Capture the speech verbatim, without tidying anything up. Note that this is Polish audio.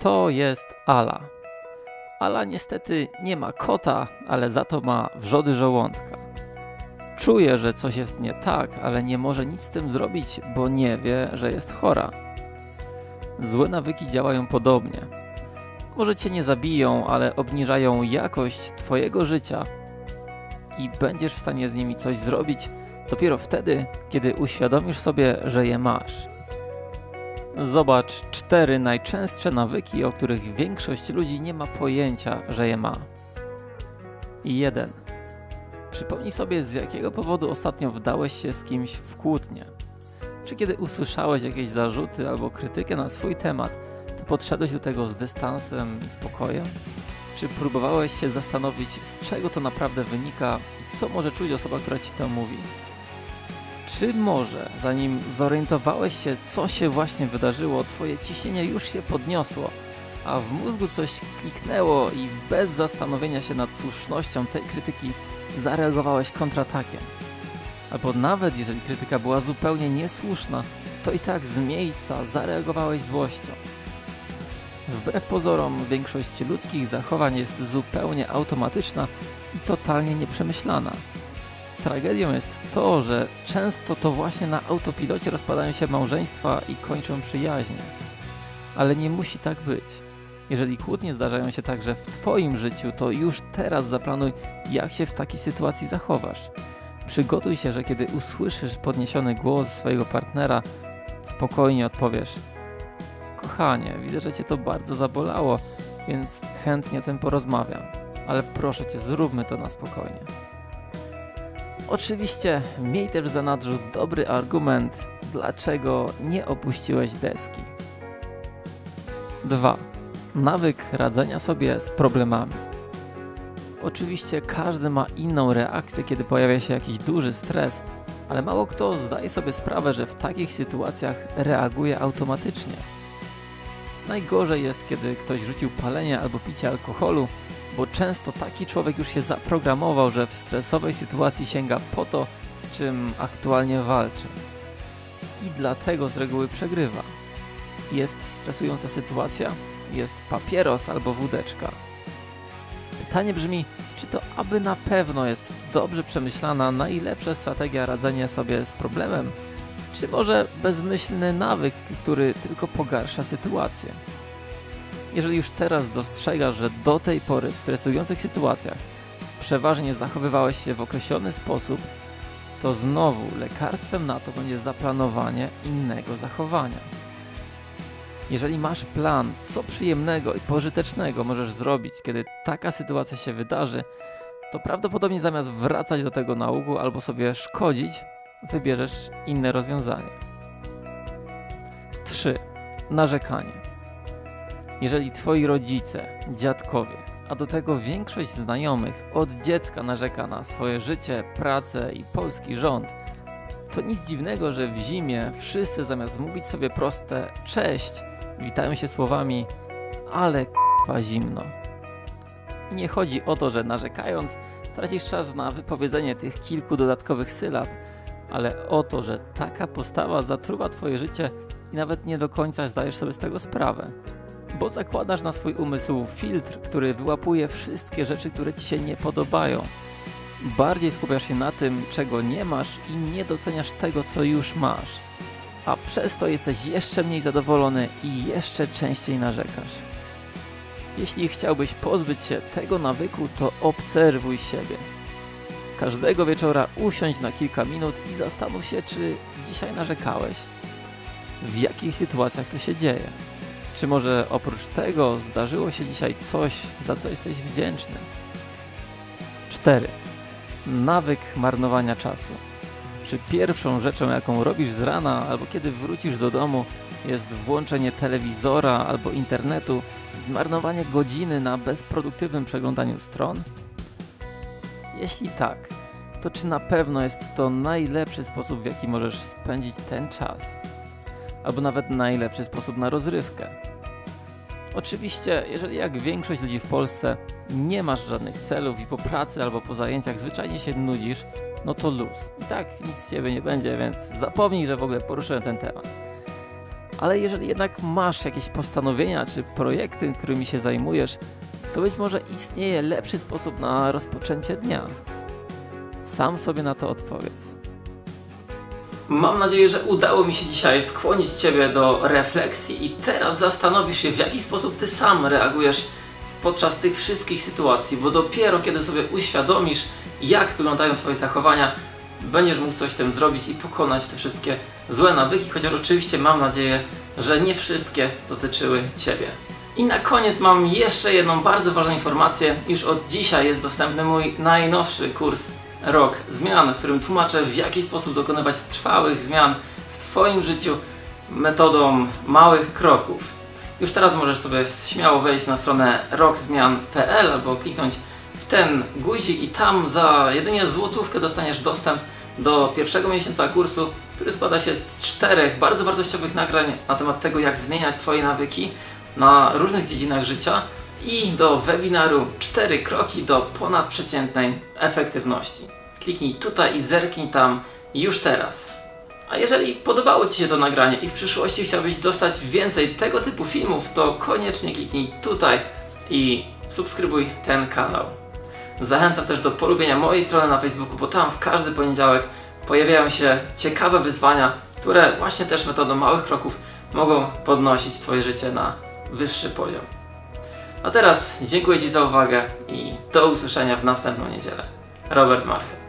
To jest Ala. Ala niestety nie ma kota, ale za to ma wrzody żołądka. Czuje, że coś jest nie tak, ale nie może nic z tym zrobić, bo nie wie, że jest chora. Złe nawyki działają podobnie. Może cię nie zabiją, ale obniżają jakość twojego życia i będziesz w stanie z nimi coś zrobić dopiero wtedy, kiedy uświadomisz sobie, że je masz. Zobacz cztery najczęstsze nawyki, o których większość ludzi nie ma pojęcia, że je ma. jeden. Przypomnij sobie, z jakiego powodu ostatnio wdałeś się z kimś w kłótnię. Czy kiedy usłyszałeś jakieś zarzuty albo krytykę na swój temat, to podszedłeś do tego z dystansem i spokojem? Czy próbowałeś się zastanowić, z czego to naprawdę wynika, co może czuć osoba, która ci to mówi? Czy może, zanim zorientowałeś się, co się właśnie wydarzyło, twoje ciśnienie już się podniosło, a w mózgu coś kliknęło i bez zastanowienia się nad słusznością tej krytyki zareagowałeś kontratakiem? Albo nawet jeżeli krytyka była zupełnie niesłuszna, to i tak z miejsca zareagowałeś złością. Wbrew pozorom, większość ludzkich zachowań jest zupełnie automatyczna i totalnie nieprzemyślana. Tragedią jest to, że często to właśnie na autopilocie rozpadają się małżeństwa i kończą przyjaźnie. Ale nie musi tak być. Jeżeli kłótnie zdarzają się także w twoim życiu, to już teraz zaplanuj, jak się w takiej sytuacji zachowasz. Przygotuj się, że kiedy usłyszysz podniesiony głos swojego partnera, spokojnie odpowiesz: kochanie, widzę, że cię to bardzo zabolało, więc chętnie o tym porozmawiam, ale proszę cię, zróbmy to na spokojnie. Oczywiście miej też w zanadrzu dobry argument, dlaczego nie opuściłeś deski. dwa. Nawyk radzenia sobie z problemami. Oczywiście każdy ma inną reakcję, kiedy pojawia się jakiś duży stres, ale mało kto zdaje sobie sprawę, że w takich sytuacjach reaguje automatycznie. Najgorzej jest, kiedy ktoś rzucił palenie albo picie alkoholu, bo często taki człowiek już się zaprogramował, że w stresowej sytuacji sięga po to, z czym aktualnie walczy. I dlatego z reguły przegrywa. Jest stresująca sytuacja, jest papieros albo wódeczka. Pytanie brzmi, czy to aby na pewno jest dobrze przemyślana, najlepsza strategia radzenia sobie z problemem, czy może bezmyślny nawyk, który tylko pogarsza sytuację? Jeżeli już teraz dostrzegasz, że do tej pory w stresujących sytuacjach przeważnie zachowywałeś się w określony sposób, to znowu lekarstwem na to będzie zaplanowanie innego zachowania. Jeżeli masz plan, co przyjemnego i pożytecznego możesz zrobić, kiedy taka sytuacja się wydarzy, to prawdopodobnie zamiast wracać do tego nałogu albo sobie szkodzić, wybierzesz inne rozwiązanie. trzy. Narzekanie. Jeżeli twoi rodzice, dziadkowie, a do tego większość znajomych od dziecka narzeka na swoje życie, pracę i polski rząd, to nic dziwnego, że w zimie wszyscy zamiast mówić sobie proste cześć, witają się słowami ale k***wa zimno. I nie chodzi o to, że narzekając tracisz czas na wypowiedzenie tych kilku dodatkowych sylab, ale o to, że taka postawa zatruwa twoje życie i nawet nie do końca zdajesz sobie z tego sprawę. Bo zakładasz na swój umysł filtr, który wyłapuje wszystkie rzeczy, które ci się nie podobają. Bardziej skupiasz się na tym, czego nie masz i nie doceniasz tego, co już masz. A przez to jesteś jeszcze mniej zadowolony i jeszcze częściej narzekasz. Jeśli chciałbyś pozbyć się tego nawyku, to obserwuj siebie. Każdego wieczora usiądź na kilka minut i zastanów się, czy dzisiaj narzekałeś. W jakich sytuacjach to się dzieje? Czy może oprócz tego zdarzyło się dzisiaj coś, za co jesteś wdzięczny? cztery. Nawyk marnowania czasu. Czy pierwszą rzeczą, jaką robisz z rana albo kiedy wrócisz do domu, jest włączenie telewizora albo internetu, zmarnowanie godziny na bezproduktywnym przeglądaniu stron? Jeśli tak, to czy na pewno jest to najlepszy sposób, w jaki możesz spędzić ten czas? Albo nawet najlepszy sposób na rozrywkę? Oczywiście, jeżeli jak większość ludzi w Polsce nie masz żadnych celów i po pracy albo po zajęciach zwyczajnie się nudzisz, no to luz. I tak nic z ciebie nie będzie, więc zapomnij, że w ogóle poruszyłem ten temat. Ale jeżeli jednak masz jakieś postanowienia czy projekty, którymi się zajmujesz, to być może istnieje lepszy sposób na rozpoczęcie dnia. Sam sobie na to odpowiedz. Mam nadzieję, że udało mi się dzisiaj skłonić Ciebie do refleksji i teraz zastanowisz się, w jaki sposób Ty sam reagujesz podczas tych wszystkich sytuacji, bo dopiero kiedy sobie uświadomisz, jak wyglądają Twoje zachowania, będziesz mógł coś z tym zrobić i pokonać te wszystkie złe nawyki, chociaż oczywiście mam nadzieję, że nie wszystkie dotyczyły Ciebie. I na koniec mam jeszcze jedną bardzo ważną informację. Już od dzisiaj jest dostępny mój najnowszy kurs Rok Zmian, w którym tłumaczę, w jaki sposób dokonywać trwałych zmian w Twoim życiu metodą małych kroków. Już teraz możesz sobie śmiało wejść na stronę rok zmian kropka p l albo kliknąć w ten guzik i tam za jedynie złotówkę dostaniesz dostęp do pierwszego miesiąca kursu, który składa się z czterech bardzo wartościowych nagrań na temat tego, jak zmieniać Twoje nawyki na różnych dziedzinach życia i do webinaru cztery kroki do ponadprzeciętnej efektywności. Kliknij tutaj i zerknij tam już teraz. A jeżeli podobało Ci się to nagranie i w przyszłości chciałbyś dostać więcej tego typu filmów, to koniecznie kliknij tutaj i subskrybuj ten kanał. Zachęcam też do polubienia mojej strony na Facebooku, bo tam w każdy poniedziałek pojawiają się ciekawe wyzwania, które właśnie też metodą małych kroków mogą podnosić Twoje życie na wyższy poziom. A teraz dziękuję Ci za uwagę i do usłyszenia w następną niedzielę. Robert Marchel.